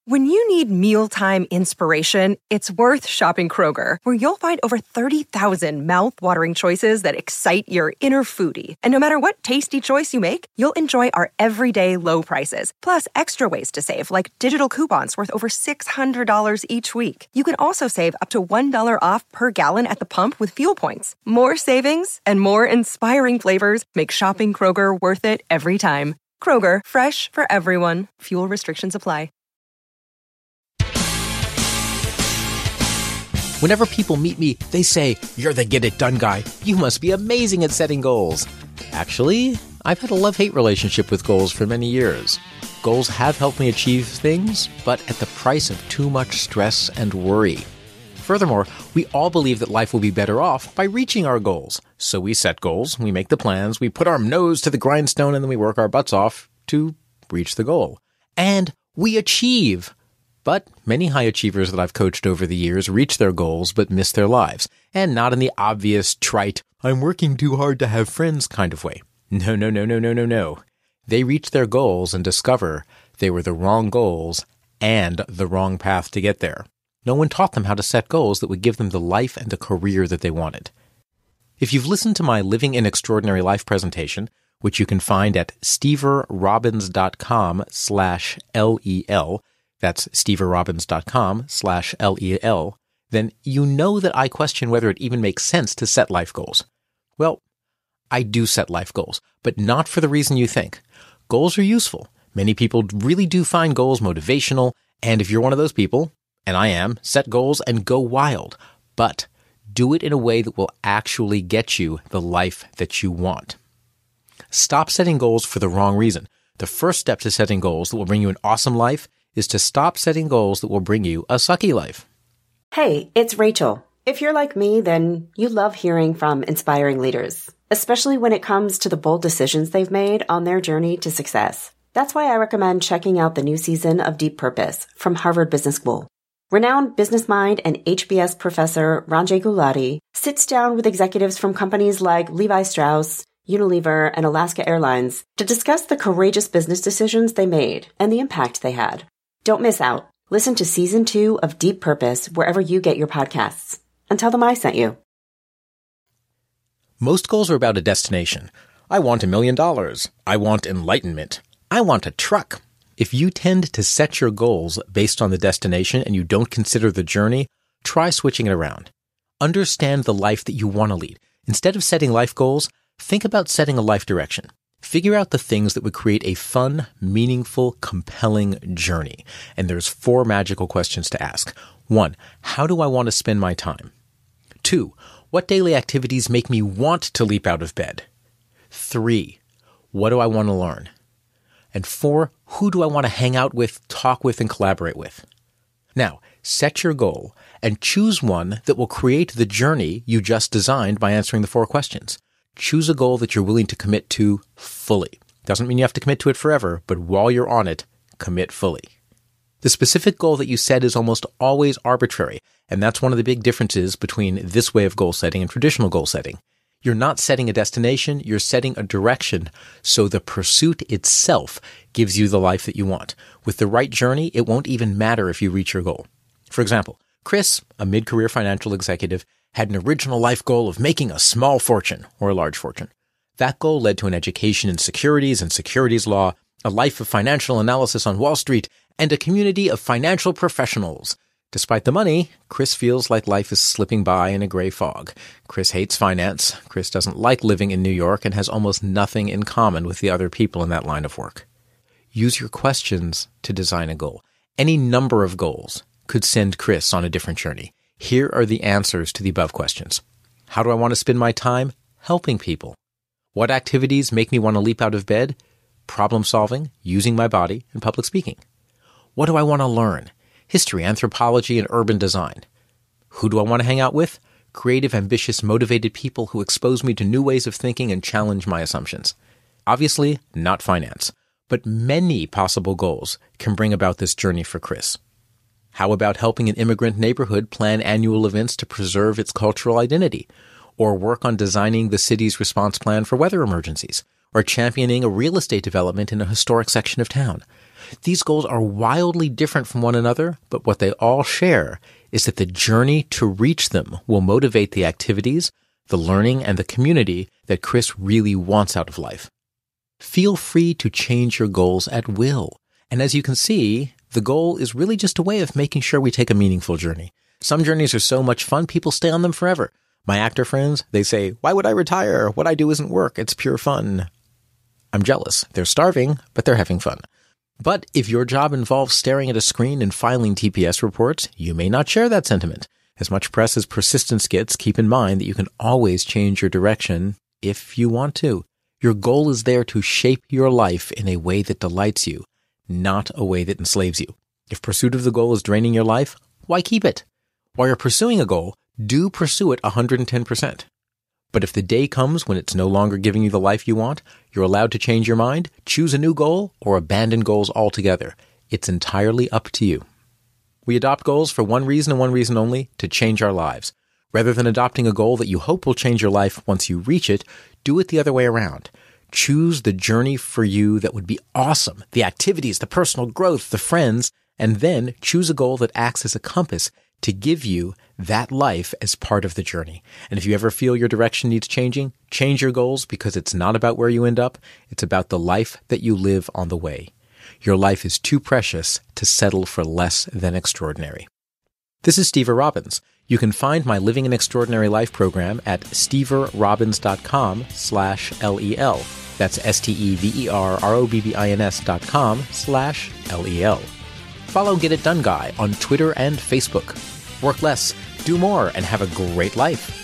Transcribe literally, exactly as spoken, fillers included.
When you need mealtime inspiration, it's worth shopping Kroger, where you'll find over thirty thousand mouth-watering choices that excite your inner foodie. And no matter what tasty choice you make, you'll enjoy our everyday low prices, plus extra ways to save, like digital coupons worth over six hundred dollars each week. You can also save up to one dollar off per gallon at the pump with fuel points. More savings and more inspiring flavors make shopping Kroger worth it every time. Kroger, fresh for everyone. Fuel restrictions apply. Whenever people meet me, they say, "You're the get-it-done guy. You must be amazing at setting goals." Actually, I've had a love-hate relationship with goals for many years. Goals have helped me achieve things, but at the price of too much stress and worry. Furthermore, we all believe that life will be better off by reaching our goals. So we set goals, we make the plans, we put our nose to the grindstone, and then we work our butts off to reach the goal. And we achieve. But many high achievers that I've coached over the years reach their goals but miss their lives, and not in the obvious, trite, "I'm working too hard to have friends" kind of way. No, no, no, no, no, no, no. They reach their goals and discover they were the wrong goals and the wrong path to get there. No one taught them how to set goals that would give them the life and the career that they wanted. If you've listened to my Living an Extraordinary Life presentation, which you can find at steverrobbins.com slash L-E-L, that's steverrobbins.com slash L-E-L, then you know that I question whether it even makes sense to set life goals. Well, I do set life goals, but not for the reason you think. Goals are useful. Many people really do find goals motivational, and if you're one of those people, and I am, set goals and go wild. But do it in a way that will actually get you the life that you want. Stop setting goals for the wrong reason. The first step to setting goals that will bring you an awesome life is to stop setting goals that will bring you a sucky life. Hey, it's Rachel. If you're like me, then you love hearing from inspiring leaders, especially when it comes to the bold decisions they've made on their journey to success. That's why I recommend checking out the new season of Deep Purpose from Harvard Business School. Renowned business mind and H B S professor Ranjay Gulati sits down with executives from companies like Levi Strauss, Unilever, and Alaska Airlines to discuss the courageous business decisions they made and the impact they had. Don't miss out. Listen to Season two of Deep Purpose wherever you get your podcasts. And tell them I sent you. Most goals are about a destination. I want a million dollars. I want enlightenment. I want a truck. If you tend to set your goals based on the destination and you don't consider the journey, try switching it around. Understand the life that you want to lead. Instead of setting life goals, think about setting a life direction. Figure out the things that would create a fun, meaningful, compelling journey. And there's four magical questions to ask. One, how do I want to spend my time? Two, what daily activities make me want to leap out of bed? Three, what do I want to learn? And four, who do I want to hang out with, talk with, and collaborate with? Now, set your goal and choose one that will create the journey you just designed by answering the four questions. Choose a goal that you're willing to commit to fully. Doesn't mean you have to commit to it forever, but while you're on it, commit fully. The specific goal that you set is almost always arbitrary, and that's one of the big differences between this way of goal setting and traditional goal setting. You're not setting a destination, you're setting a direction, so the pursuit itself gives you the life that you want. With the right journey, it won't even matter if you reach your goal. For example, Chris, a mid-career financial executive, had an original life goal of making a small fortune or a large fortune. That goal led to an education in securities and securities law, a life of financial analysis on Wall Street, and a community of financial professionals. Despite the money, Chris feels like life is slipping by in a gray fog. Chris hates finance. Chris doesn't like living in New York and has almost nothing in common with the other people in that line of work. Use your questions to design a goal. Any number of goals could send Chris on a different journey. Here are the answers to the above questions. How do I want to spend my time? Helping people. What activities make me want to leap out of bed? Problem solving, using my body, and public speaking. What do I want to learn? History, anthropology, and urban design. Who do I want to hang out with? Creative, ambitious, motivated people who expose me to new ways of thinking and challenge my assumptions. Obviously, not finance, but many possible goals can bring about this journey for Chris. How about helping an immigrant neighborhood plan annual events to preserve its cultural identity? Or work on designing the city's response plan for weather emergencies? Or championing a real estate development in a historic section of town? These goals are wildly different from one another, but what they all share is that the journey to reach them will motivate the activities, the learning, and the community that Chris really wants out of life. Feel free to change your goals at will. And as you can see, the goal is really just a way of making sure we take a meaningful journey. Some journeys are so much fun, people stay on them forever. My actor friends, they say, why would I retire? What I do isn't work. It's pure fun. I'm jealous. They're starving, but they're having fun. But if your job involves staring at a screen and filing T P S reports, you may not share that sentiment. As much press as persistence gets, keep in mind that you can always change your direction if you want to. Your goal is there to shape your life in a way that delights you, not a way that enslaves you. If pursuit of the goal is draining your life, why keep it? While you're pursuing a goal, do pursue it one hundred ten percent. But if the day comes when it's no longer giving you the life you want, you're allowed to change your mind, choose a new goal, or abandon goals altogether. It's entirely up to you. We adopt goals for one reason and one reason only, to change our lives. Rather than adopting a goal that you hope will change your life once you reach it, do it the other way around. Choose the journey for you that would be awesome, the activities, the personal growth, the friends, and then choose a goal that acts as a compass to give you that life as part of the journey. And if you ever feel your direction needs changing, change your goals, because it's not about where you end up. It's about the life that you live on the way. Your life is too precious to settle for less than extraordinary. This is Stever Robbins. You can find my Living an Extraordinary Life program at steverrobbins.com slash L-E-L. That's S-T-E-V-E-R-R-O-B-B-I-N-S dot com slash L-E-L. Follow Get It Done Guy on Twitter and Facebook. Work less, do more, and have a great life.